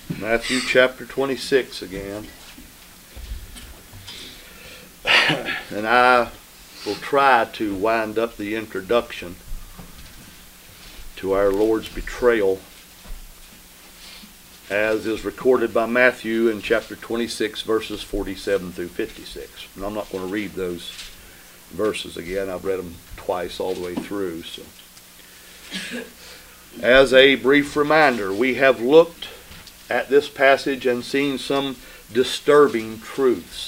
Matthew chapter 26 again. And I will try to wind up the introduction to our Lord's betrayal as is recorded by Matthew in chapter 26 verses 47 through 56. And I'm not going to read those verses again. I've read them twice all the way through. So, as a brief reminder, we have looked at this passage and seen some disturbing truths.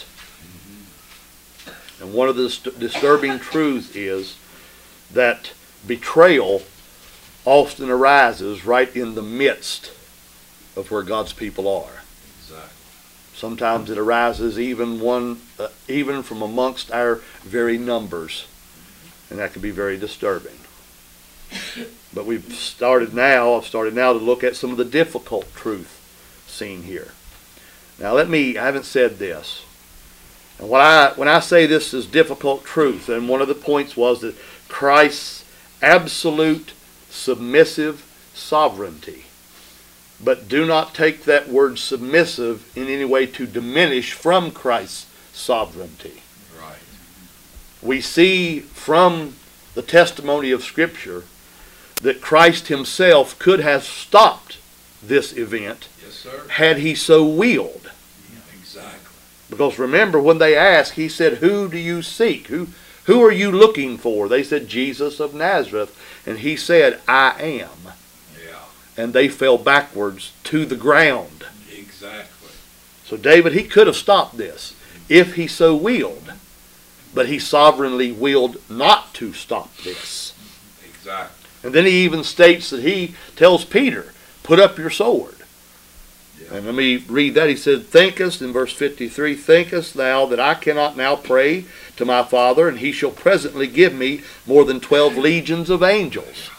And one of the disturbing truths is that betrayal often arises right in the midst of where God's people are. Exactly. Sometimes it arises even from amongst our very numbers, and that can be very disturbing. But I've started now to look at some of the difficult truth seen here. Now I haven't said this. And when I say this is difficult truth, and one of the points was that Christ's absolute submissive sovereignty. But do not take that word submissive in any way to diminish from Christ's sovereignty. Right. We see from the testimony of Scripture that Christ himself could have stopped this event, yes, sir, had he so willed. Yeah, exactly. Because remember, when they asked, he said, "Who do you seek? Who are you looking for?" They said, "Jesus of Nazareth." And he said, "I am." Yeah. And they fell backwards to the ground. Exactly. So David, he could have stopped this if he so willed. But he sovereignly willed not to stop this. Exactly. And then he even states that he tells Peter, "Put up your sword." Yeah. And let me read that. He said, "Thinkest," in verse 53, "Thinkest thou that I cannot now pray to my Father, and he shall presently give me more than 12 legions of angels?"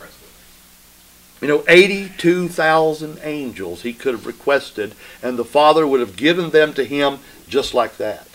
82,000 angels he could have requested, and the Father would have given them to him just like that.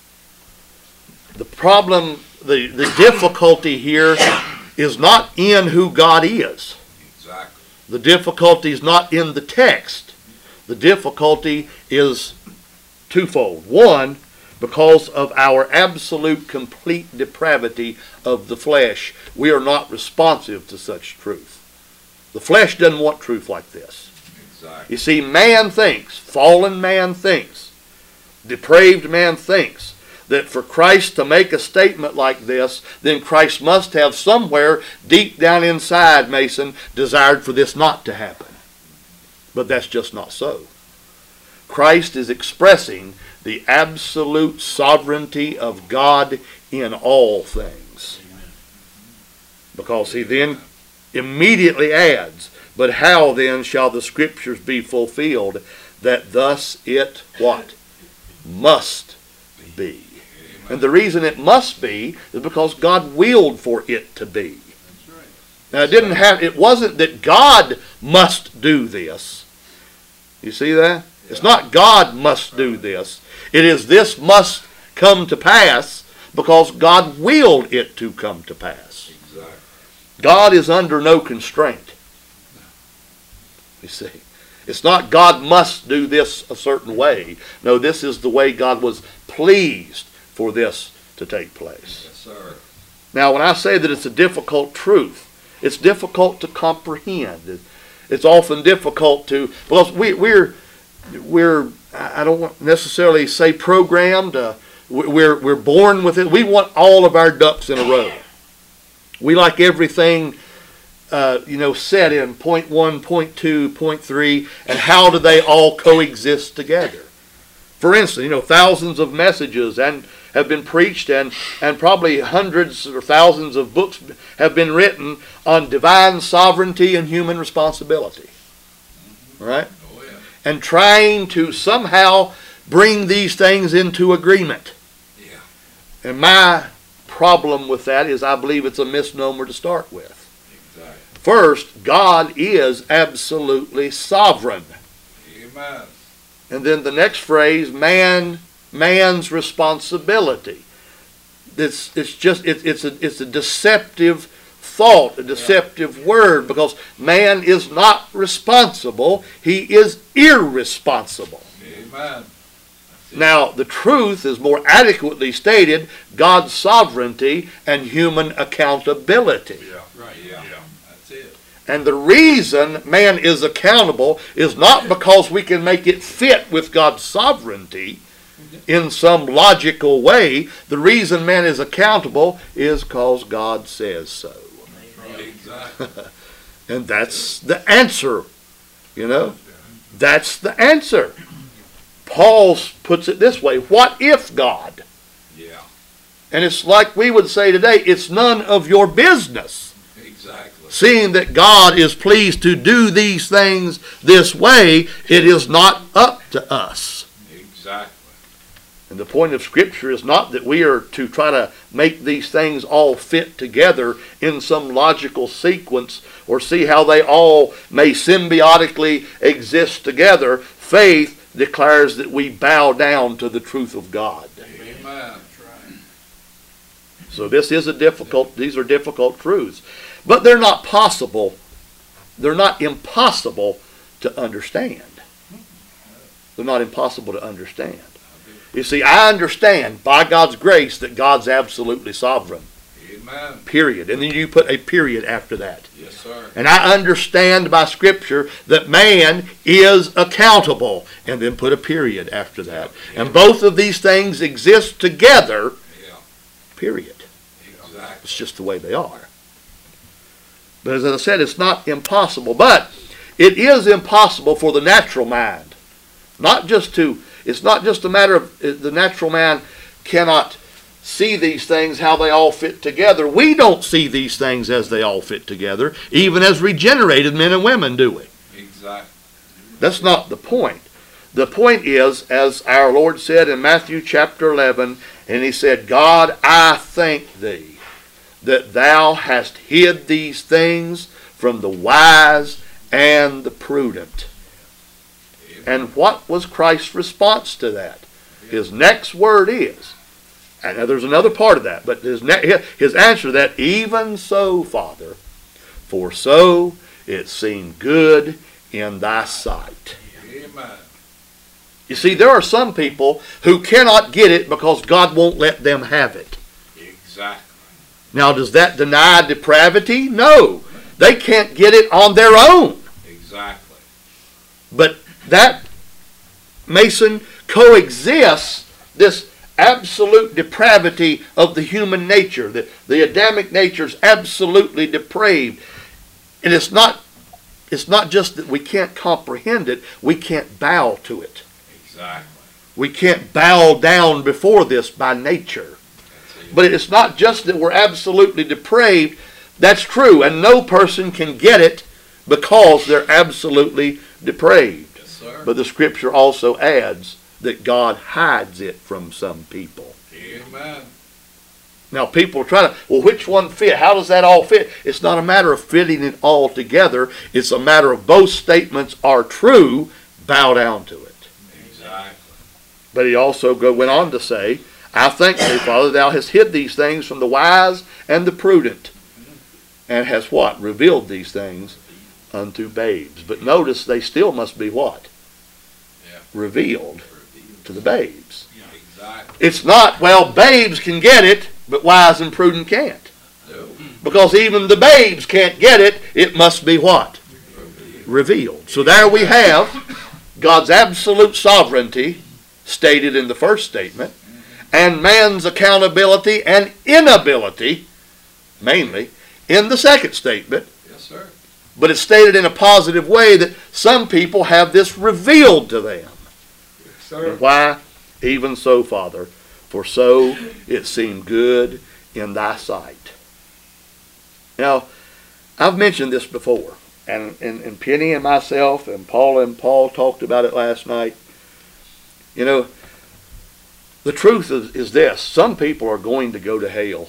Yeah. The problem, the difficulty here is not in who God is. Exactly. The difficulty is not in the text. The difficulty is twofold. One, because of our absolute complete depravity of the flesh, we are not responsive to such truth. The flesh doesn't want truth like this. Exactly. You see, man thinks, fallen man thinks, depraved man thinks, that for Christ to make a statement like this, then Christ must have somewhere deep down inside, Mason, desired for this not to happen. But that's just not so. Christ is expressing the absolute sovereignty of God in all things. Because he then immediately adds, "But how then shall the Scriptures be fulfilled, that thus it," what? "Must be." And the reason it must be is because God willed for it to be. Now it wasn't that God must do this. You see that? It's not God must do this. It is this must come to pass because God willed it to come to pass. Exactly. God is under no constraint. You see. It's not God must do this a certain way. No, this is the way God was pleased for this to take place. Yes, sir. Now, when I say that it's a difficult truth, it's difficult to comprehend. It's often difficult to, because we're I don't want necessarily say programmed. We're born with it. We want all of our ducks in a row. We like everything, set in point 1, point 2, point 3, and how do they all coexist together? For instance, thousands of messages and have been preached, and probably hundreds or thousands of books have been written on divine sovereignty and human responsibility. Right? Oh, yeah. And trying to somehow bring these things into agreement. Yeah. And my problem with that is I believe it's a misnomer to start with. Exactly. First, God is absolutely sovereign. Amen. And then the next phrase, man's responsibility. It's a deceptive thought, a deceptive word, because man is not responsible. He is irresponsible. Amen. Now, the truth is more adequately stated, God's sovereignty and human accountability. Yeah. Right. Yeah. That's it. And the reason man is accountable is not because we can make it fit with God's sovereignty in some logical way. The reason man is accountable is because God says so. Exactly. And that's the answer, you know. That's the answer. Paul puts it this way, what if God? Yeah. And it's like we would say today, it's none of your business. Exactly. Seeing that God is pleased to do these things this way, it is not up to us. Exactly. And the point of Scripture is not that we are to try to make these things all fit together in some logical sequence or see how they all may symbiotically exist together. Faith declares that we bow down to the truth of God. Amen. So these are difficult truths. But they're not possible. They're not impossible to understand. They're not impossible to understand. You see, I understand by God's grace that God's absolutely sovereign. Amen. Period. And then you put a period after that. Yes, sir. And I understand by Scripture that man is accountable. And then put a period after that. Yeah. And both of these things exist together. Yeah. Period. Exactly. It's just the way they are. But as I said, it's not impossible. But it is impossible for the natural mind. It's not just a matter of the natural man cannot see these things, how they all fit together. We don't see these things as they all fit together, even as regenerated men and women, do we? Exactly. That's not the point. The point is, as our Lord said in Matthew chapter 11, and he said, God, I thank thee that thou hast hid these things from the wise and the prudent. And what was Christ's response to that? His next word is, and now there's another part of that, but his answer to that, even so, Father, for so it seemed good in thy sight. Amen. You see, there are some people who cannot get it because God won't let them have it. Exactly. Now, does that deny depravity? No. They can't get it on their own. Exactly. But that, Mason, coexists this absolute depravity of the human nature. The Adamic nature is absolutely depraved. And it's not just that we can't comprehend it, we can't bow to it. Exactly. We can't bow down before this by nature. But it's not just that we're absolutely depraved. That's true, and no person can get it because they're absolutely depraved. Yes, sir. But the Scripture also adds that God hides it from some people. Amen. Now people try to, well, which one fit? How does that all fit? It's not a matter of fitting it all together. It's a matter of both statements are true, bow down to it. Exactly. But he also went on to say, I thank thee, Father, thou hast hid these things from the wise and the prudent, and hast what? Revealed these things unto babes. But notice they still must be what? Yeah. Revealed to the babes. Exactly. It's not, well, babes can get it, but wise and prudent can't. No. Because even the babes can't get it, it must be what? Revealed. So there we have God's absolute sovereignty stated in the first statement, and man's accountability and inability, mainly, in the second statement. Yes, sir. But it's stated in a positive way that some people have this revealed to them. Yes, sir. And why? Even so, Father, for so it seemed good in thy sight. Now, I've mentioned this before, and Penny and myself and Paul talked about it last night. You know, the truth is this. Some people are going to go to hell.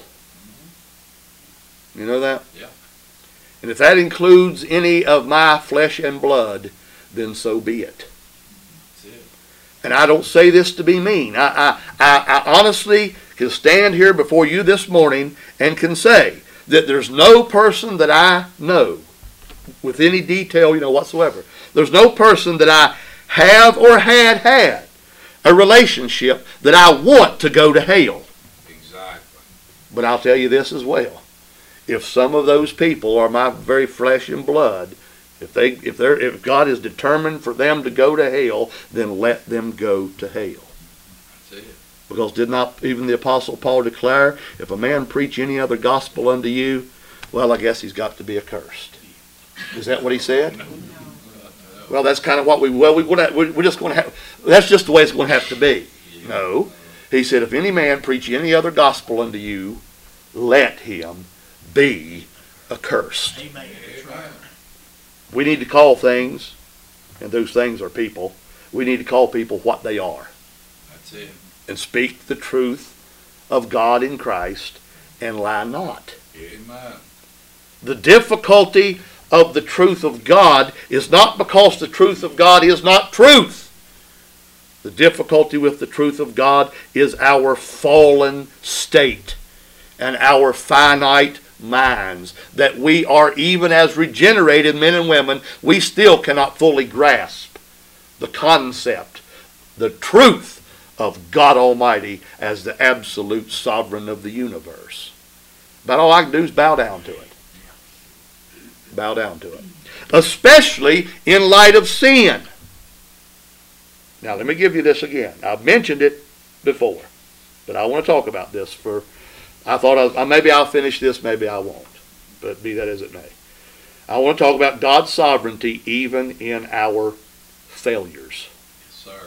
You know that? Yeah. And if that includes any of my flesh and blood, then so be it. That's it. And I don't say this to be mean. I honestly can stand here before you this morning and can say that there's no person that I know with any detail, whatsoever. There's no person that I have or had a relationship that I want to go to hell. Exactly. But I'll tell you this as well. If some of those people are my very flesh and blood, if God is determined for them to go to hell, then let them go to hell. That's it. Because did not even the Apostle Paul declare, if a man preach any other gospel unto you, well, I guess he's got to be accursed. Is that what he said? Well, that's kind of what we're just going to have. That's just the way it's going to have to be. No. He said, if any man preach any other gospel unto you, let him be accursed. Amen. That's right. We need to call things, and those things are people, we need to call people what they are. That's it. And speak the truth of God in Christ and lie not. Amen. The difficulty of the truth of God is not because the truth of God is not truth. The difficulty with the truth of God is our fallen state and our finite minds, that we are, even as regenerated men and women, we still cannot fully grasp the concept, the truth of God Almighty as the absolute sovereign of the universe. But all I can do is bow down to it. Bow down to it. Especially in light of sin. Now let me give you this again. I've mentioned it before, but I want to talk about this I thought maybe I'll finish this, maybe I won't. But be that as it may. I want to talk about God's sovereignty even in our failures. Yes, sir.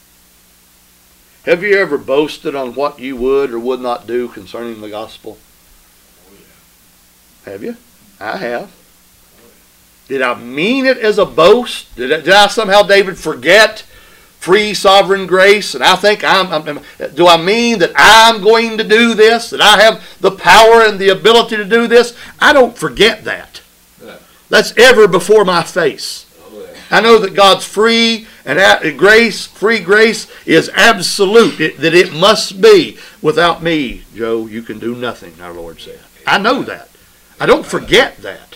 Have you ever boasted on what you would or would not do concerning the gospel? Oh, yeah. Have you? I have. Did I mean it as a boast? Did I somehow, David, forget free sovereign grace? And I think do I mean that I'm going to do this? That I have the power and the ability to do this? I don't forget that. Yeah. That's ever before my face. Oh, yeah. I know that God's free grace is absolute. That it must be. Without me, Joe, you can do nothing, our Lord said. I know that. I don't forget that.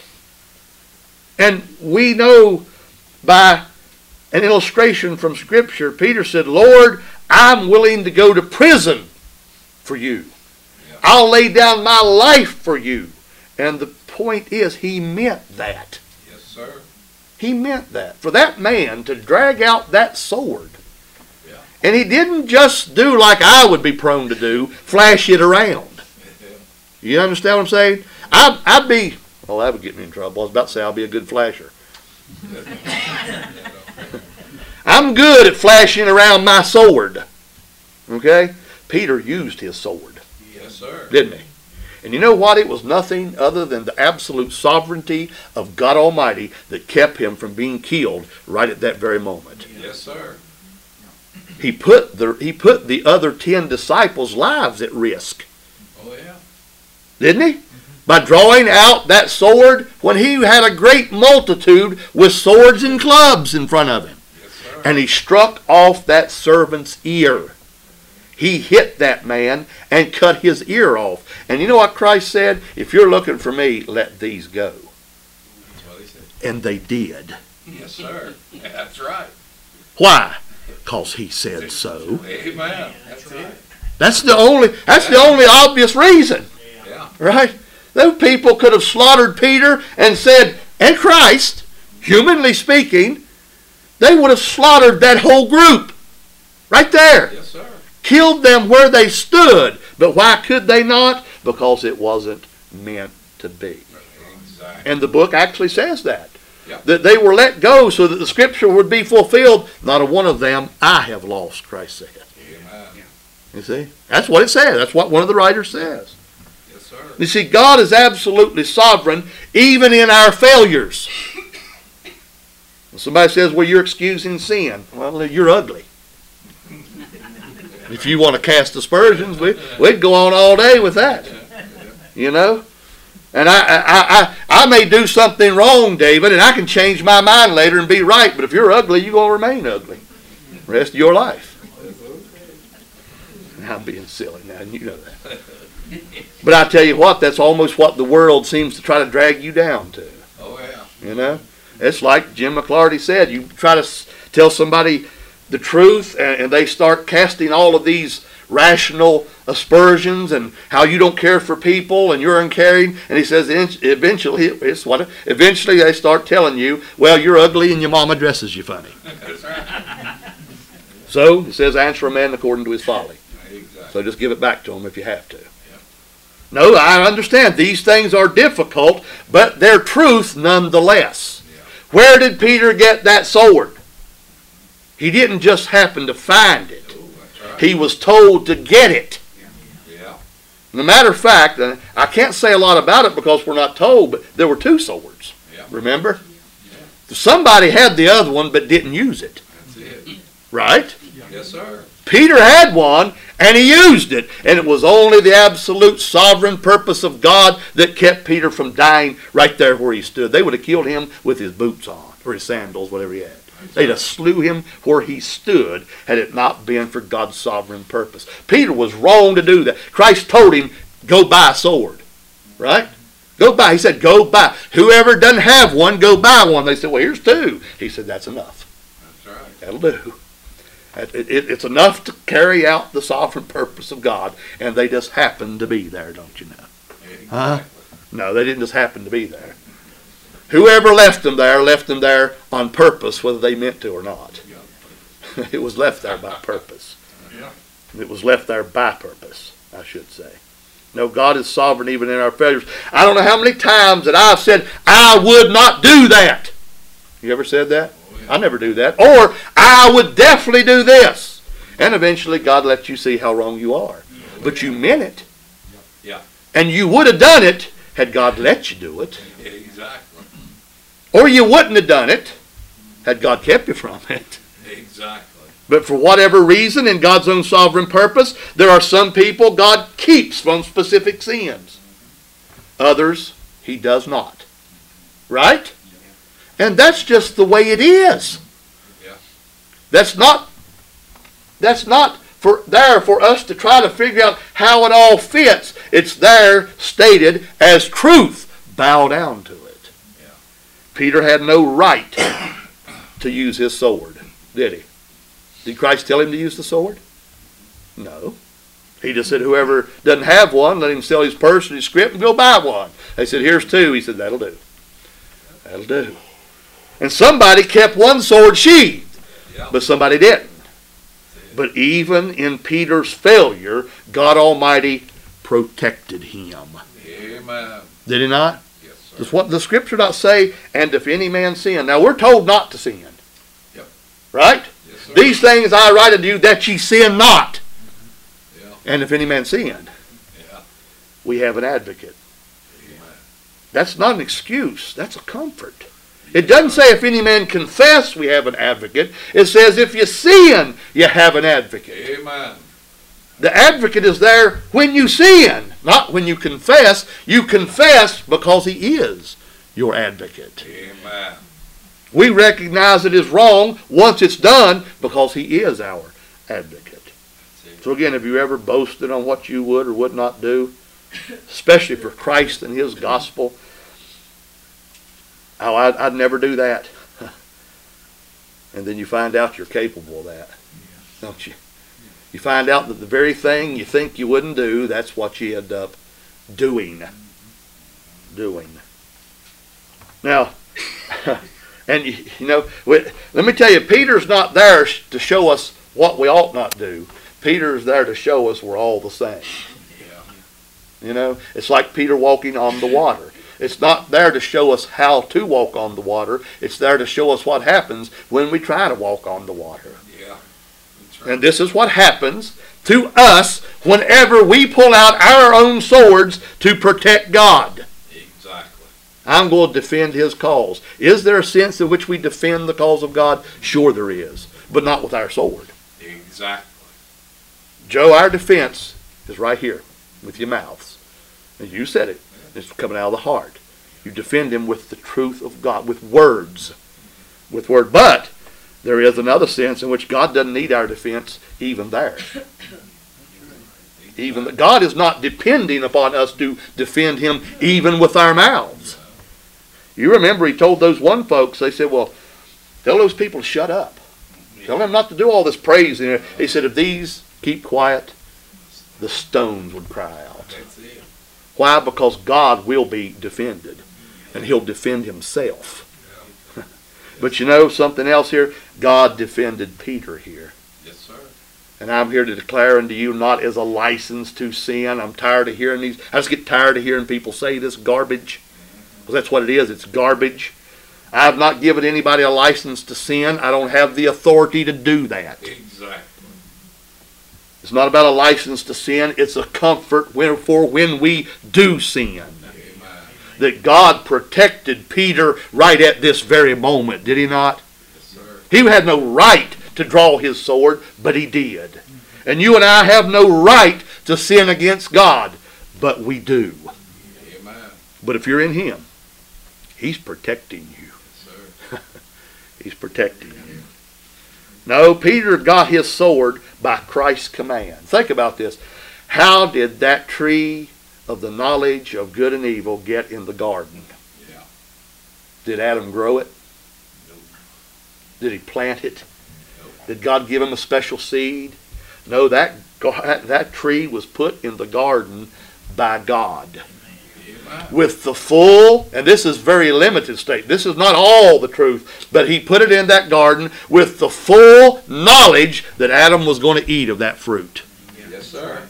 And we know by an illustration from Scripture, Peter said, Lord, I'm willing to go to prison for you. Yeah. I'll lay down my life for you. And the point is, he meant that. Yes, sir. He meant that. For that man to drag out that sword. Yeah. And he didn't just do like I would be prone to do, flash it around. You understand what I'm saying? I'd be, well, that would get me in trouble. I was about to say I'll be a good flasher. I'm good at flashing around my sword. Okay? Peter used his sword. Yes, sir. Didn't he? And you know what? It was nothing other than the absolute sovereignty of God Almighty that kept him from being killed right at that very moment. Yes, sir. He put the other 10 disciples' lives at risk. Oh, yeah. Didn't he? By drawing out that sword when he had a great multitude with swords and clubs in front of him. Yes, sir. And he struck off that servant's ear. He hit that man and cut his ear off. And you know what Christ said? If you're looking for me, let these go. That's what he said. And they did. Yes, sir. That's right. Why? Because he said so. Amen. That's it. That's the only obvious reason. Yeah. Right? Those people could have slaughtered Peter and said, and Christ, humanly speaking, they would have slaughtered that whole group. Right there. Yes, sir. Killed them where they stood. But why could they not? Because it wasn't meant to be. Exactly. And the book actually says that. Yep. That they were let go so that the scripture would be fulfilled. Not a one of them I have lost, Christ said. Amen. You see? That's what it says. That's what one of the writers says. Yes, sir. You see, God is absolutely sovereign even in our failures. When somebody says, well, you're excusing sin. Well, you're ugly. If you want to cast aspersions, we'd go on all day with that. You know? And I may do something wrong, David, and I can change my mind later and be right. But if you're ugly, you're going to remain ugly the rest of your life. I'm being silly now, and you know that. But I tell you what, that's almost what the world seems to try to drag you down to. Oh, yeah. You know? It's like Jim McClarty said, you try to tell somebody the truth and they start casting all of these rational aspersions and how you don't care for people and you're uncaring, and he says eventually they start telling you, well, you're ugly and your mama dresses you funny. That's right. So it says answer a man according to his folly. Exactly. So just give it back to him if you have to. No, I understand these things are difficult, but they're truth nonetheless. Yeah. Where did Peter get that sword? He didn't just happen to find it. Oh, that's right. He was told to get it. Yeah. As a matter of fact, I can't say a lot about it because we're not told, but there were two swords. Yeah. Remember? Somebody had the other one but didn't use it. That's it. Right? Yes, sir. Peter had one and he used it, and it was only the absolute sovereign purpose of God that kept Peter from dying right there where he stood. They would have killed him with his boots on or his sandals, whatever he had. They'd have slew him where he stood had it not been for God's sovereign purpose. Peter was wrong to do that. Christ told him, go buy a sword. Right? Go buy. He said, go buy. Whoever doesn't have one, go buy one. They said, well, here's two. He said, that's enough. That's right. That'll do. It's enough to carry out the sovereign purpose of God, and they just happen to be there, don't you know? Exactly. Huh? No, they didn't just happen to be there. Whoever left them there on purpose, whether they meant to or not. Yeah. It was left there by purpose. Yeah. It was left there by purpose, I should say. No, God is sovereign even in our failures. I don't know how many times that I've said, I would not do that. You ever said that? Oh, yeah. I never do that. Or, I would definitely do this. And eventually God lets you see how wrong you are. But you meant it. Yeah. And you would have done it had God let you do it. Exactly. Or you wouldn't have done it had God kept you from it. Exactly. But for whatever reason, in God's own sovereign purpose, there are some people God keeps from specific sins. Others, He does not. Right? And that's just the way it is. Yeah. That's not there for us to try to figure out how it all fits. It's there stated as truth. Bow down to it. Yeah. Peter had no right to use his sword, did he? Did Christ tell him to use the sword? No. He just said, whoever doesn't have one, let him sell his purse and his script and go buy one. They said, here's two. He said, that'll do. That'll do. And somebody kept one sword sheathed, Yeah. but somebody didn't. But even in Peter's failure, God Almighty protected him. Amen. Did He not? Yes, sir. Does what the Scripture not say? And if any man sin. Now we're told not to sin. Yep. Right? Yes, sir. These things I write unto you that ye sin not. Yeah. And if any man sin, Yeah. we have an advocate. Amen. That's not an excuse. That's a comfort. It doesn't say if any man confess, we have an advocate. It says if you sin, you have an advocate. Amen. The advocate is there when you sin, not when you confess. You confess because He is your advocate. Amen. We recognize it is wrong once it's done because He is our advocate. That's it. So again, have you ever boasted on what you would or would not do, especially for Christ and His gospel? Oh, I'd never do that. And then you find out you're capable of that, don't you? You find out that the very thing you think you wouldn't do, that's what you end up doing. Now, and you know, let me tell you, Peter's not there to show us what we ought not do. Peter's there to show us we're all the same. Yeah. You know, it's like Peter walking on the water. It's not there to show us how to walk on the water. It's there to show us what happens when we try to walk on the water. Yeah. That's right. And this is what happens to us whenever we pull out our own swords to protect God. Exactly. I'm going to defend His cause. Is there a sense in which we defend the cause of God? Sure there is, but not with our sword. Exactly. Joe, our defense is right here with your mouths. And you said it. It's coming out of the heart. You defend Him with the truth of God, with words. With word. But there is another sense in which God doesn't need our defense even there. Even God is not depending upon us to defend him even with our mouths. You remember he told those one folks, they said, well, tell those people to shut up. Tell them not to do all this praising. He said, if these keep quiet, the stones would cry out. That's it. Why? Because God will be defended. And he'll defend himself. But you know something else here? God defended Peter here. Yes, sir. And I'm here to declare unto you, not as a license to sin. I'm tired of hearing these. I just get tired of hearing people say this garbage. Because that's what it is. It's garbage. I have not given anybody a license to sin. I don't have the authority to do that. Exactly. It's not about a license to sin. It's a comfort for when we do sin. Amen. That God protected Peter right at this very moment, did he not? Yes, sir. He had no right to draw his sword, but he did. And you and I have no right to sin against God, but we do. Amen. But if you're in him, he's protecting you. Yes, sir. He's protecting you. No, Peter got his sword by Christ's command. Think about this. How did that tree of the knowledge of good and evil get in the garden? Yeah. Did Adam grow it? Nope. Did he plant it? Nope. Did God give him a special seed? No, that tree was put in the garden by God. Amen. With the full, and this is very limited state, this is not all the truth, but he put it in that garden with the full knowledge that Adam was going to eat of that fruit. Yes, sir.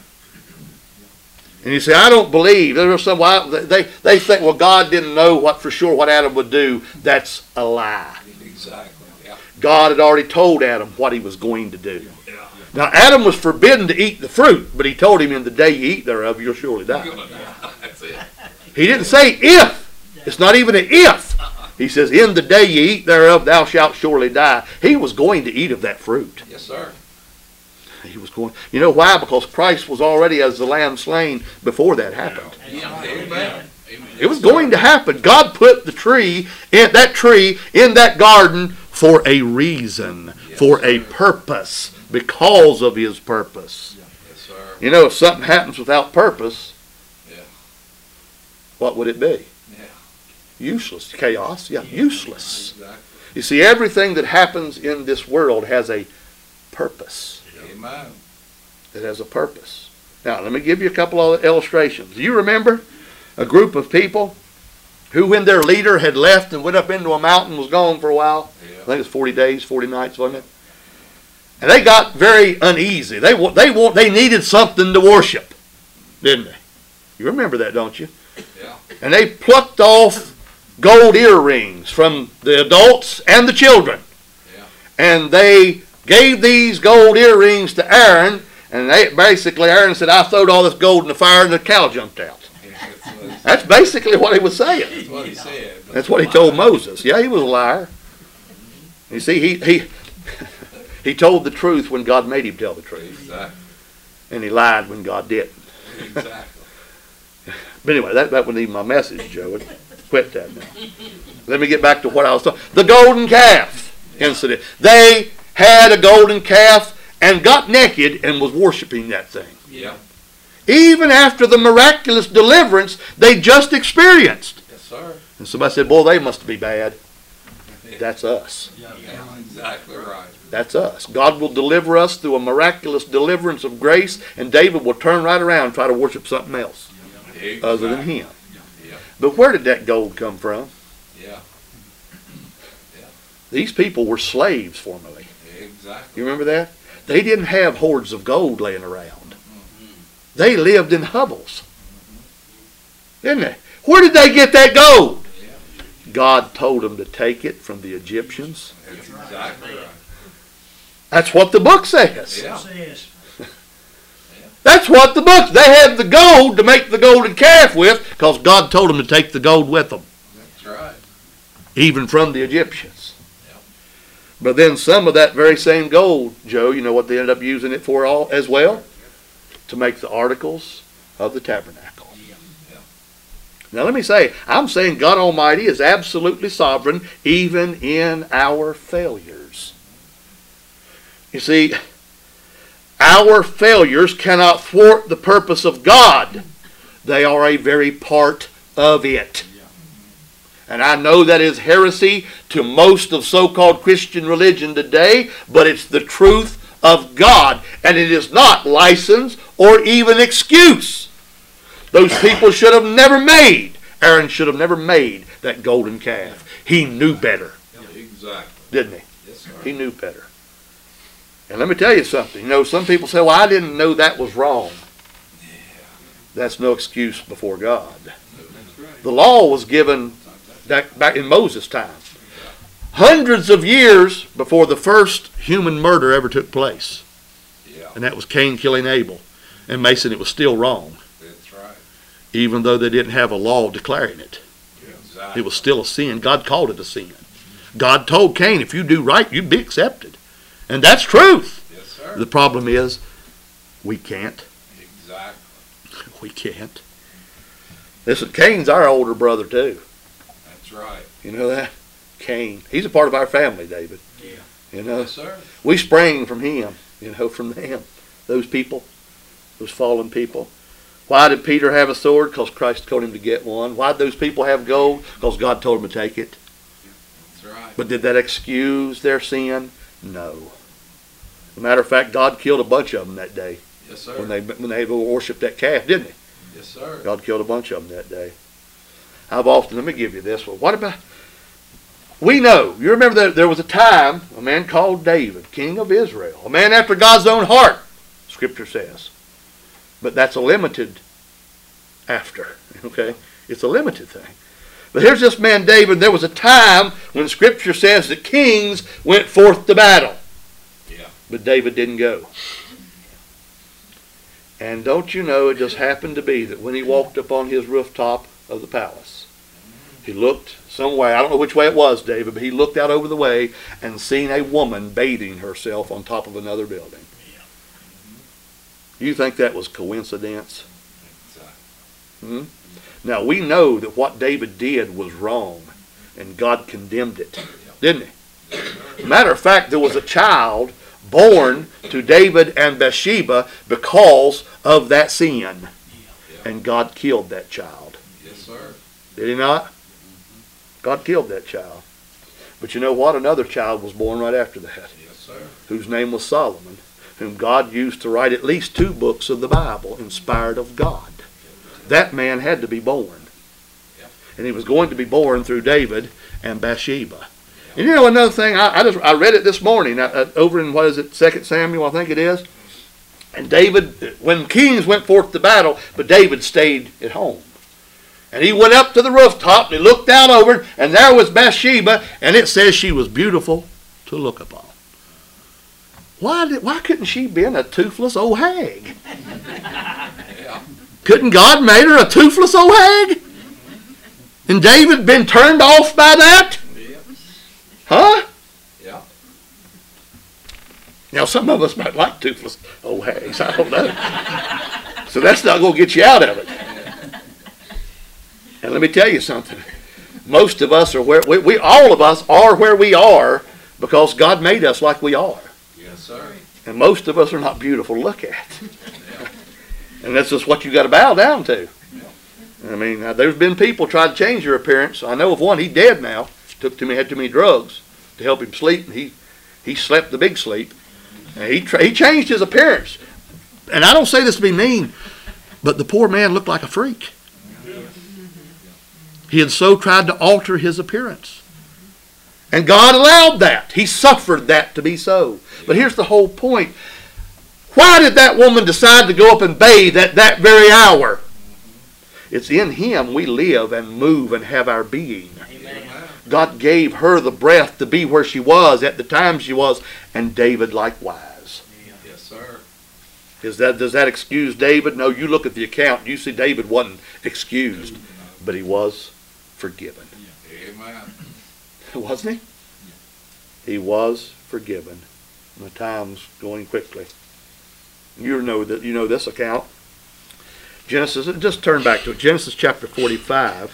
And you say, I don't believe. There are some, they think, well, God didn't know for sure what Adam would do. That's a lie. Exactly. Yeah. God had already told Adam what he was going to do. Yeah. Now, Adam was forbidden to eat the fruit, but he told him, in the day you eat thereof, you'll surely die. That's it. He didn't say if. It's not even an if. He says, in the day you eat thereof, thou shalt surely die. He was going to eat of that fruit. Yes, sir. He was going. You know why? Because Christ was already as the lamb slain before that happened. Yeah. Amen. Amen. It was going to happen. God put that tree in that garden for a reason, for a purpose, because of his purpose. Yes, sir. You know, if something happens without purpose, Yeah. what would it be? Yeah. Useless. Chaos. Yeah, useless. Exactly. You see, everything that happens in this world has a purpose. Amen. It has a purpose. Now, let me give you a couple of illustrations. Do you remember a group of people who, when their leader had left and went up into a mountain, was gone for a while? Yeah. I think it was 40 days, 40 nights, wasn't it? And they got very uneasy. They needed something to worship, didn't they? You remember that, don't you? Yeah. And they plucked off gold earrings from the adults and the children. Yeah. And they gave these gold earrings to Aaron, and Aaron said, I throwed all this gold in the fire and the cow jumped out. That's basically what he was saying. That's what he said. That's what he told Moses. Yeah, he was a liar. You see, he told the truth when God made him tell the truth. Exactly. And he lied when God didn't. Exactly. But anyway, that wasn't even my message, Joe. Quit that now. Let me get back to what I was talking. The golden calf incident. They had a golden calf and got naked and was worshiping that thing. Yeah. Even after the miraculous deliverance they just experienced. Yes, sir. And somebody said, boy, they must be bad. That's us. Yeah, exactly right. That's us. God will deliver us through a miraculous deliverance of grace, and David will turn right around and try to worship something else other than him. Yeah. But where did that gold come from? Yeah. These people were slaves formerly. Exactly. You remember that? They didn't have hoards of gold laying around. They lived in hovels. Didn't they? Where did they get that gold? God told them to take it from the Egyptians. That's exactly right. That's what the book says. Yeah. That's what the book. They had the gold to make the golden calf with because God told them to take the gold with them. That's right. Even from the Egyptians. Yeah. But then some of that very same gold, Joe, you know what they ended up using it for as well? To make the articles of the tabernacle. Yeah. Now let me say, I'm saying God Almighty is absolutely sovereign even in our failures. You see, Our failures cannot thwart the purpose of God. They are a very part of it. And I know that is heresy to most of so-called Christian religion today, but it's the truth of God, and it is not license or even excuse. Those people should have never made, Aaron should have never made that golden calf. He knew better. Exactly. Didn't he? Yes, sir. He knew better. And let me tell you something. You know, some people say, well, I didn't know that was wrong. That's no excuse before God. The law was given back in Moses' time, hundreds of years before the first human murder ever took place. Yeah. And that was Cain killing Abel. And Mason, it was still wrong, That's right. even though they didn't have a law declaring it. Exactly. It was still a sin. God called it a sin. God told Cain, if you do right, you'd be accepted. And that's truth. Yes, sir. The problem is, we can't. Exactly. We can't. Listen, Cain's our older brother too. That's right. You know that? Cain. He's a part of our family, David. Yeah. You know, Yes, sir. we sprang from him, from them. Those people, those fallen people. Why did Peter have a sword? Because Christ told him to get one. Why did those people have gold? Because God told them to take it. That's right. But did that excuse their sin? No. As a matter of fact, God killed a bunch of them that day Yes, sir. when they worshipped that calf, didn't he? Yes, sir. God killed a bunch of them that day. I've often, let me give you this one. What about, we know, you remember that there was a time, a man called David, king of Israel, a man after God's own heart, Scripture says. But that's a limited after, okay? It's a limited thing. But here's this man David. There was a time when Scripture says that kings went forth to battle. Yeah. But David didn't go. And don't you know, it just happened to be that when he walked up on his rooftop of the palace, he looked some way, I don't know which way it was, David, but he looked out over the way and seen a woman bathing herself on top of another building. You think that was coincidence? Hmm? Now, we know that what David did was wrong, and God condemned it, didn't he? Matter of fact, there was a child born to David and Bathsheba because of that sin, and God killed that child. Yes, sir. Did he not? God killed that child. But you know what? Another child was born right after that, Yes, sir. whose name was Solomon, whom God used to write at least 2 books of the Bible, inspired of God. That man had to be born. And he was going to be born through David and Bathsheba. And you know another thing, I read it this morning over in, 2 Samuel, I think it is. And David, when kings went forth to battle, but David stayed at home. And he went up to the rooftop and he looked out over it, and there was Bathsheba, and it says she was beautiful to look upon. Why couldn't she been a toothless old hag? Yeah. Couldn't God made her a toothless old hag? And David been turned off by that? Yeah. Huh? Yeah. Now some of us might like toothless old hags. I don't know. So that's not going to get you out of it. And let me tell you something. Most of us are where all of us are where we are because God made us like we are. Yes, sir. And most of us are not beautiful to look at. And that's just what you got to bow down to. I mean, there's been people try to change their appearance. I know of one. He's dead now. Had too many drugs to help him sleep. And he slept the big sleep. And he changed his appearance. And I don't say this to be mean, but the poor man looked like a freak. He had so tried to alter his appearance. And God allowed that. He suffered that to be so. But here's the whole point. Why did that woman decide to go up and bathe at that very hour? It's in Him we live and move and have our being. Amen. God gave her the breath to be where she was at the time she was, and David likewise. Yes, sir. Does that excuse David? No, you look at the account, you see David wasn't excused, but he was forgiven. Amen. Wasn't he? He was forgiven. And the time's going quickly. You know this account. Genesis, just turn back to it. Genesis chapter 45.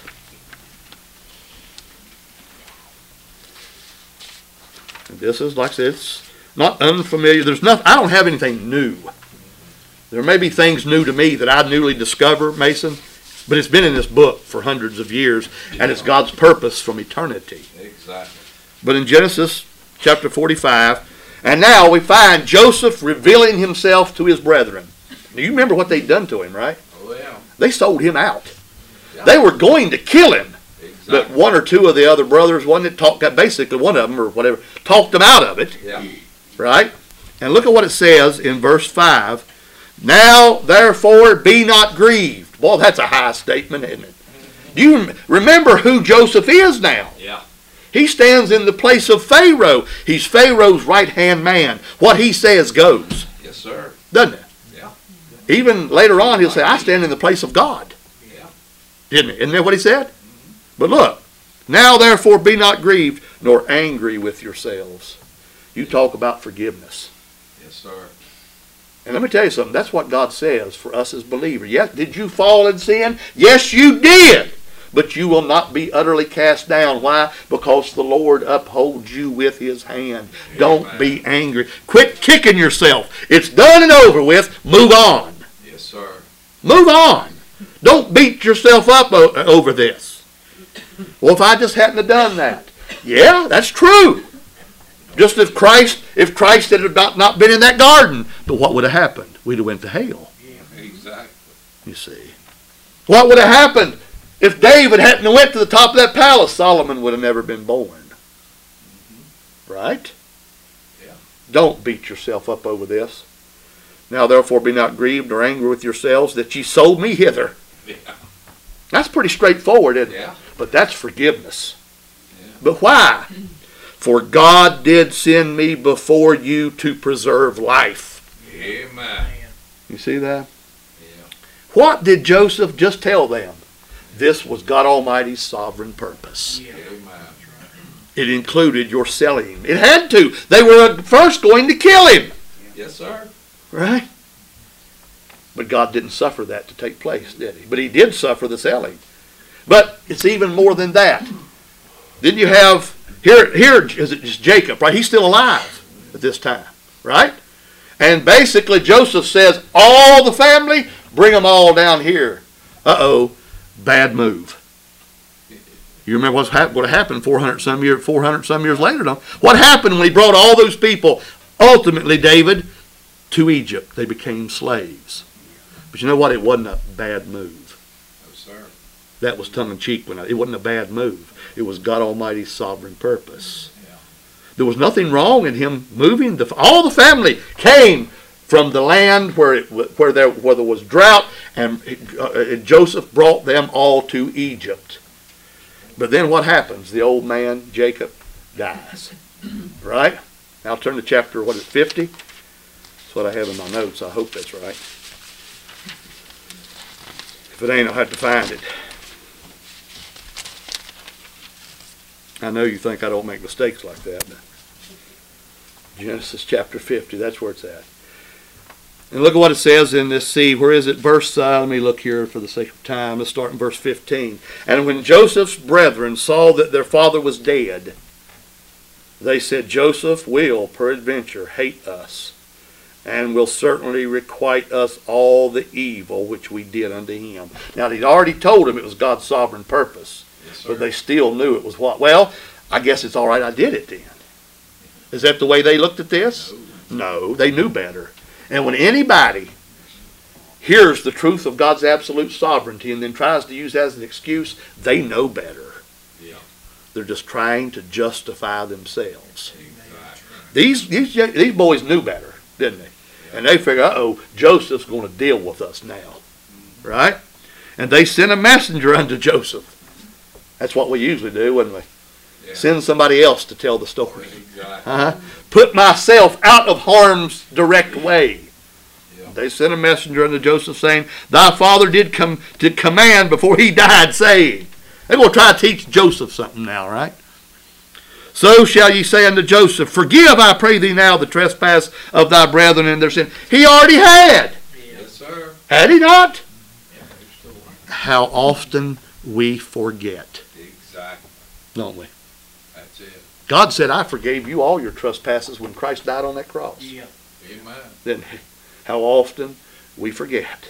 And this is, like I said, Not unfamiliar. There's nothing. I don't have anything new. There may be things new to me that I newly discover, Mason, but it's been in this book for hundreds of years, and it's God's purpose from eternity. Exactly. But in Genesis chapter 45, and now we find Joseph revealing himself to his brethren. Do you remember what they'd done to him, right? Oh, yeah. They sold him out. Yeah. They were going to kill him. Exactly. But one or two of the other brothers, one that talked, basically one of them or whatever, talked them out of it. Yeah. Right? And look at what it says in verse 5. Now, therefore, be not grieved. Boy, that's a high statement, isn't it? Do you remember who Joseph is now? Yeah. He stands in the place of Pharaoh. He's Pharaoh's right-hand man. What he says goes. Yes, sir. Doesn't it? Yeah. Even later on, he'll say, I stand in the place of God. Yeah. Isn't that what he said? But look, now therefore be not grieved, nor angry with yourselves. You talk about forgiveness. Yes, sir. And let me tell you something. That's what God says for us as believers. Yes, did you fall in sin? Yes, you did. But you will not be utterly cast down. Why? Because the Lord upholds you with his hand. Don't be angry. Quit kicking yourself. It's done and over with. Move on. Yes, sir. Move on. Don't beat yourself up over this. Well, if I just hadn't have done that. Yeah, that's true. Just if Christ had not been in that garden, but what would have happened? We'd have went to hell. Exactly. You see. What would have happened if David hadn't went to the top of that palace? Solomon would have never been born. Right? Yeah. Don't beat yourself up over this. Now therefore be not grieved nor angry with yourselves that ye sold me hither. Yeah. That's pretty straightforward, isn't it? Yeah. But that's forgiveness. Yeah. But why? For God did send me before you to preserve life. Amen. You see that? Yeah. What did Joseph just tell them? This was God Almighty's sovereign purpose. Amen. It included your selling him. It had to. They were first going to kill him. Yes, sir. Right? But God didn't suffer that to take place, did he? But he did suffer the selling. But it's even more than that. Then you have, here is it just Jacob, right? He's still alive at this time, right? And basically Joseph says, all the family, bring them all down here. Uh-oh, bad move. You remember what happened 400 some years later, don't? What happened when he brought all those people, ultimately, David, to Egypt? They became slaves. But you know what? It wasn't a bad move. No, sir. That was tongue-in-cheek. It wasn't a bad move. It was God Almighty's sovereign purpose. Yeah. There was nothing wrong in him moving. All the family came from the land where there was drought, and Joseph brought them all to Egypt. But then what happens? The old man, Jacob, dies. Right? Now turn to chapter, 50? That's what I have in my notes. I hope that's right. If it ain't, I'll have to find it. I know you think I don't make mistakes like that. But Genesis chapter 50, that's where it's at. And look at what it says in this, where is it? Verse, let me look here for the sake of time. Let's start in verse 15. And when Joseph's brethren saw that their father was dead, they said, Joseph will peradventure hate us, and will certainly requite us all the evil which we did unto him. Now, he'd already told him it was God's sovereign purpose. Yes, But they still knew it was what? Well, I guess it's all right I did it then. Is that the way they looked at this? No, they knew better. And when anybody hears the truth of God's absolute sovereignty and then tries to use that as an excuse, they know better. Yeah. They're just trying to justify themselves. Exactly. These boys knew better, didn't they? Yeah. And they figure, uh-oh, Joseph's going to deal with us now. Right? And they sent a messenger unto Joseph. That's what we usually do, wouldn't we? Yeah. Send somebody else to tell the story. Exactly. Put myself out of harm's direct way. Yeah. They sent a messenger unto Joseph saying, thy father did command before he died, saying. They're going to try to teach Joseph something now, right? So shall ye say unto Joseph, forgive, I pray thee now, the trespass of thy brethren and their sin. He already had. Yes, sir. Had he not? How often we forget. Exactly. Don't we? That's it. God said, I forgave you all your trespasses when Christ died on that cross. Yeah. Amen. Then how often we forget.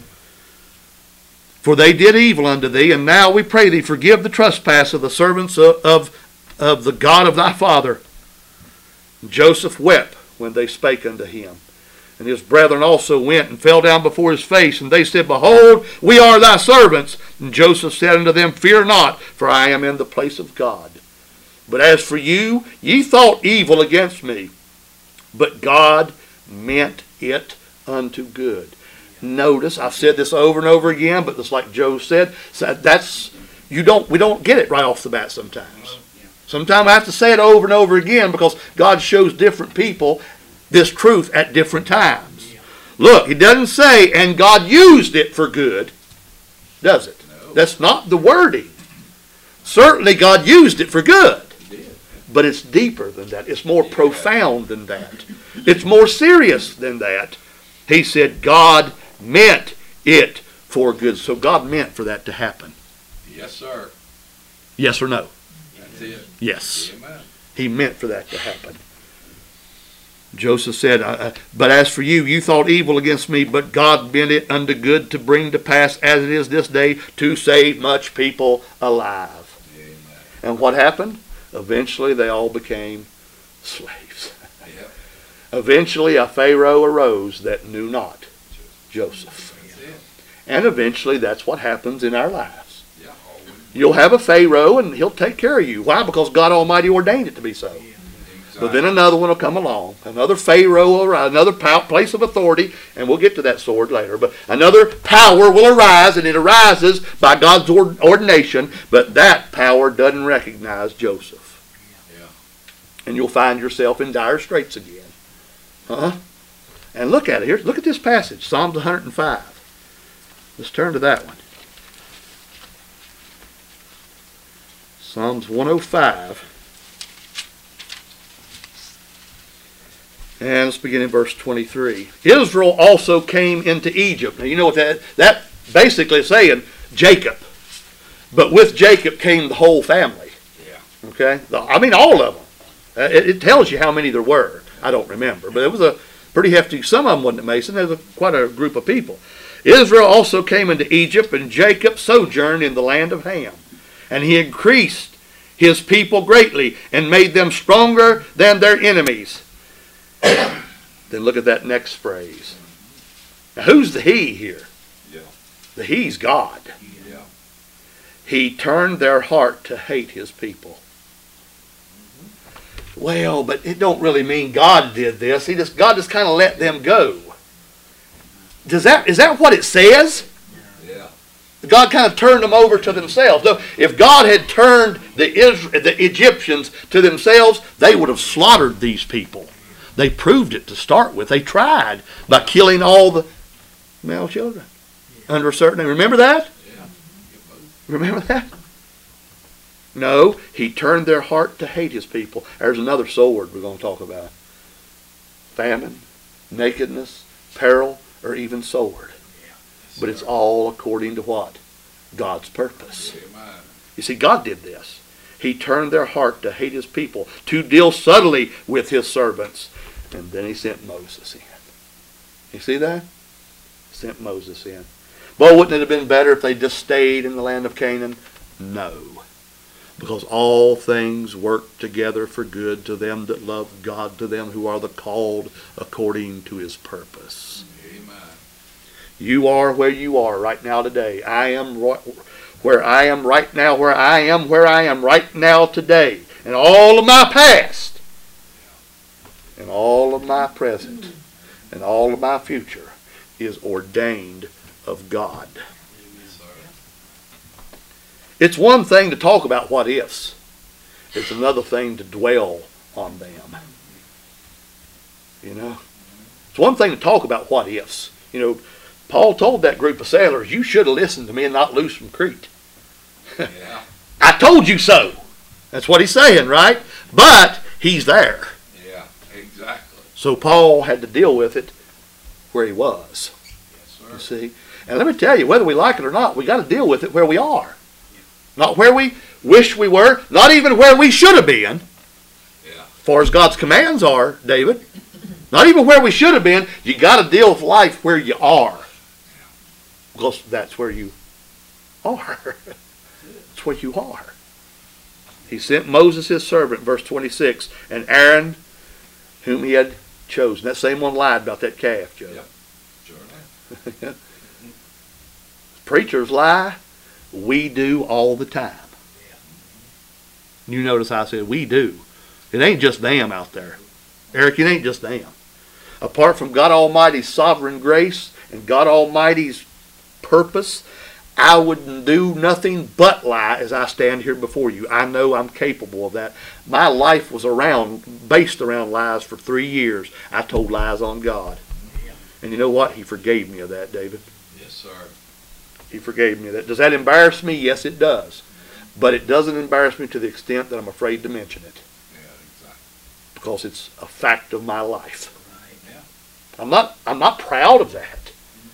For they did evil unto thee, and now we pray thee, forgive the trespass of the servants of the God of thy father. Joseph wept when they spake unto him. And his brethren also went and fell down before his face, and they said, Behold, we are thy servants. And Joseph said unto them, Fear not, for I am in the place of God. But as for you, ye thought evil against me, but God meant it unto good. Notice, I've said this over and over again, but just like Joe said, we don't get it right off the bat sometimes. Sometimes I have to say it over and over again because God shows different people this truth at different times. Look, he doesn't say, and God used it for good, does it? No. That's not the wording. Certainly God used it for good. He did. But it's deeper than that. It's more profound than that. It's more serious than that. He said God meant it for good. So God meant for that to happen. Yes, sir. Yes or no? That's it. Yes. Amen. He meant for that to happen. Joseph said, But as for you, you thought evil against me, but God meant it unto good to bring to pass, as it is this day, to save much people alive. Amen. And what happened? Eventually they all became slaves. Yep. Eventually a Pharaoh arose that knew not Joseph. That's it. And eventually that's what happens in our lives. Yeah. Always. You'll have a Pharaoh and he'll take care of you. Why? Because God Almighty ordained it to be so. But then another one will come along. Another Pharaoh will arise, another place of authority, and we'll get to that sword later. But another power will arise, and it arises by God's ordination, but that power doesn't recognize Joseph. Yeah. And you'll find yourself in dire straits again. And look at it here. Look at this passage, Psalms 105. Let's turn to that one. Psalms 105. And let's begin in verse 23. Israel also came into Egypt. Now you know what that basically is saying, Jacob. But with Jacob came the whole family. Yeah. Okay? All of them. It tells you how many there were. I don't remember. But it was a pretty hefty, some of them wasn't Mason. There was quite a group of people. Israel also came into Egypt, and Jacob sojourned in the land of Ham. And he increased his people greatly, and made them stronger than their enemies. Then look at that next phrase. Now who's the he here? Yeah. The he's God. Yeah. He turned their heart to hate his people. Well, but it don't really mean God did this. God just kind of let them go. Is that what it says? Yeah. God kind of turned them over to themselves. So if God had turned the Egyptians to themselves, they would have slaughtered these people. They proved it to start with. They tried by killing all the male children under a certain name. Remember that? Yeah. Remember that? No, he turned their heart to hate his people. There's another sword we're going to talk about. Famine, nakedness, peril, or even sword. But it's all according to what? God's purpose. Amen. You see, God did this. He turned their heart to hate his people, to deal subtly with his servants. And then he sent Moses in. You see that? Sent Moses in. Well, wouldn't it have been better if they just stayed in the land of Canaan? No. Because all things work together for good to them that love God, to them who are the called according to his purpose. Amen. You are where you are right now today. I am where I am right now, where I am right now today. And all of my past, and all of my present, and all of my future is ordained of God. Yes, sir. It's one thing to talk about what ifs. It's another thing to dwell on them. You know? It's one thing to talk about what ifs. You know, Paul told that group of sailors, you should have listened to me and not loose from Crete. Yeah. I told you so. That's what he's saying, right? But he's there. Yeah. Exactly. So Paul had to deal with it where he was. Yes, sir. You see? And let me tell you, whether we like it or not, we got to deal with it where we are. Not where we wish we were, not even where we should have been, far as God's commands are, David, not even where we should have been, you got to deal with life where you are. Because that's where you are. That's where you are. He sent Moses his servant, verse 26, and Aaron, whom he had chosen. That same one lied about that calf, Joe. Yep. Sure. Preachers lie. We do all the time. You notice how I said we do. It ain't just them out there. Eric, it ain't just them. Apart from God Almighty's sovereign grace and God Almighty's purpose, I wouldn't do nothing but lie as I stand here before you. I know I'm capable of that. My life was based around lies for 3 years. I told lies on God. And you know what? He forgave me of that, David. Yes, sir. He forgave me of that. Does that embarrass me? Yes, it does. But it doesn't embarrass me to the extent that I'm afraid to mention it. Yeah, exactly. Because it's a fact of my life. Yeah. I'm not proud of that.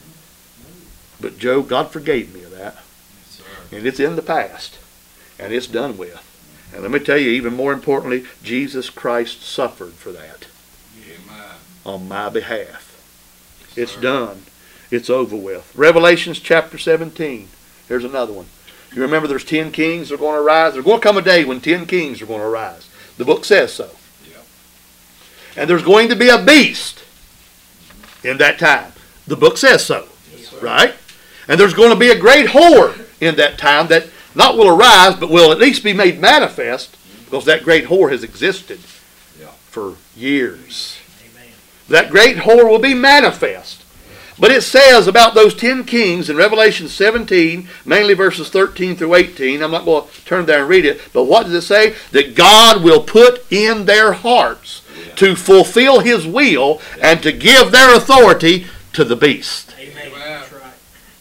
But Joe, God forgave me of that. Yes, sir. And it's in the past. And it's done with. And let me tell you, even more importantly, Jesus Christ suffered for that. Amen. On my behalf. Yes, It's sir. done. It's over with. Revelations chapter 17. Here's another one. You remember there's 10 kings that are going to rise? There's going to come a day when 10 kings are going to rise. The book says so. Yep. And there's going to be a beast in that time. The book says so. Yes, sir. Right? And there's going to be a great whore in that time that not will arise, but will at least be made manifest, because that great whore has existed Yeah. for years. That great whore will be manifest. But it says about those 10 kings in Revelation 17, mainly verses 13 through 18. I'm not going to turn there and read it. But what does it say? That God will put in their hearts to fulfill His will and to give their authority to the beast. Amen. Amen. That's right.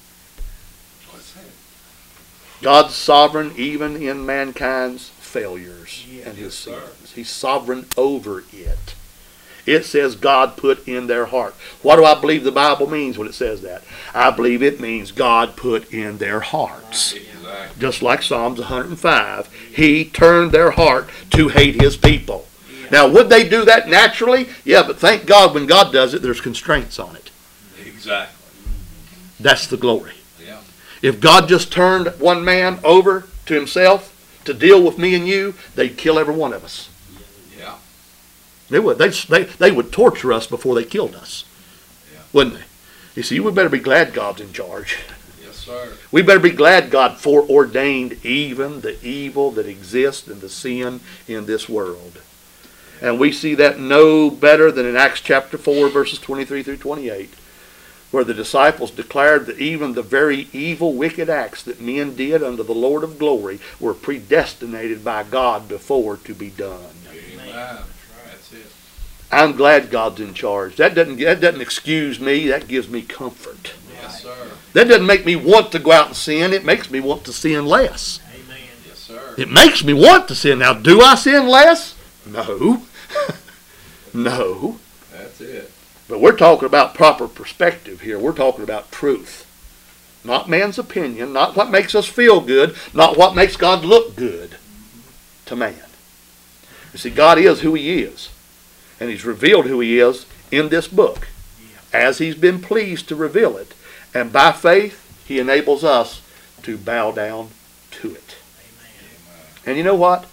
What's that? God's sovereign even in mankind's failures and his Yes, sir. sins. He's sovereign over it. It says God put in their heart. What do I believe the Bible means when it says that? I believe it means God put in their hearts. Exactly. Just like Psalms 105. He turned their heart to hate His people. Now, would they do that naturally? Yeah, but thank God when God does it, there's constraints on it. Exactly. That's the glory. Yeah. If God just turned one man over to Himself to deal with me and you, they'd kill every one of us. Yeah. They would. They would torture us before they killed us. Yeah. Wouldn't they? You see, we better be glad God's in charge. Yes, sir. We better be glad God foreordained even the evil that exists and the sin in this world. And we see that no better than in Acts chapter 4, verses 23 through 28, where the disciples declared that even the very evil, wicked acts that men did unto the Lord of glory were predestinated by God before to be done. Amen. That's it. I'm glad God's in charge. That doesn't excuse me. That gives me comfort. Yes, sir. That doesn't make me want to go out and sin. It makes me want to sin less. Amen. Yes, sir. It makes me want to sin. Now, do I sin less? No. No. That's it. But we're talking about proper perspective here. We're talking about truth. Not man's opinion, not what makes us feel good, not what makes God look good to man. You see, God is who He is. And He's revealed who He is in this book as He's been pleased to reveal it. And by faith, He enables us to bow down to it. Amen. And you know what?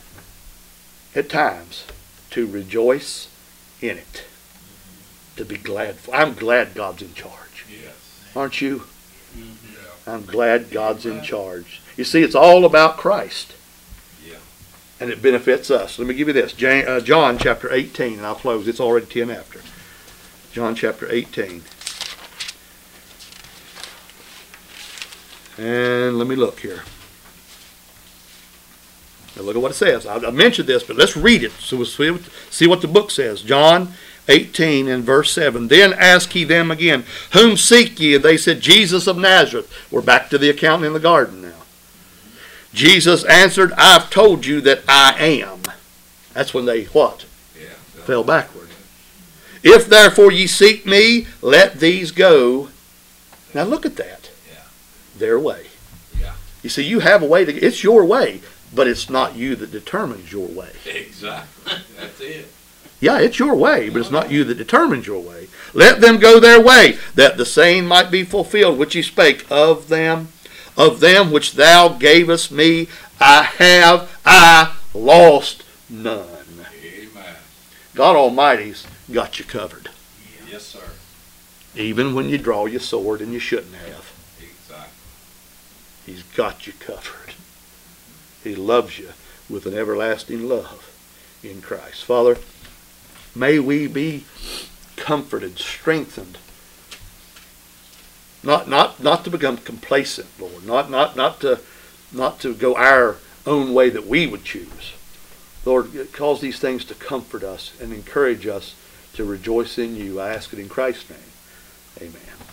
At times, to rejoice in it. To be glad for. I'm glad God's in charge. Yes. Aren't you? Yeah. I'm glad God's in charge. You see, it's all about Christ. Yeah. And it benefits us. Let me give you this. John chapter 18, and I'll close. It's already 10 after. John chapter 18. And let me look here. Now look at what it says. I mentioned this, but let's read it so we'll see what the book says. John 18 and verse 7. Then asked He them again, Whom seek ye? And they said, Jesus of Nazareth. We're back to the account in the garden now. Jesus answered, I've told you that I am. That's when they what? Yeah. Fell backward. If therefore ye seek me, let these go. Now look at that. Yeah. Their way. Yeah. You see, you have a way to, it's your way. but it's not you that determines your way. Exactly. That's it. Yeah, it's your way, but it's not you that determines your way. Let them go their way, that the saying might be fulfilled, which he spake of them which thou gavest me, I lost none. Amen. God Almighty's got you covered, Yes, sir. even when you draw your sword and you shouldn't have. Exactly. He's got you covered. He loves you with an everlasting love in Christ. Father, may we be comforted, strengthened, not to become complacent, Lord, not to go our own way that we would choose. Lord, cause these things to comfort us and encourage us to rejoice in you. I ask it in Christ's name. Amen.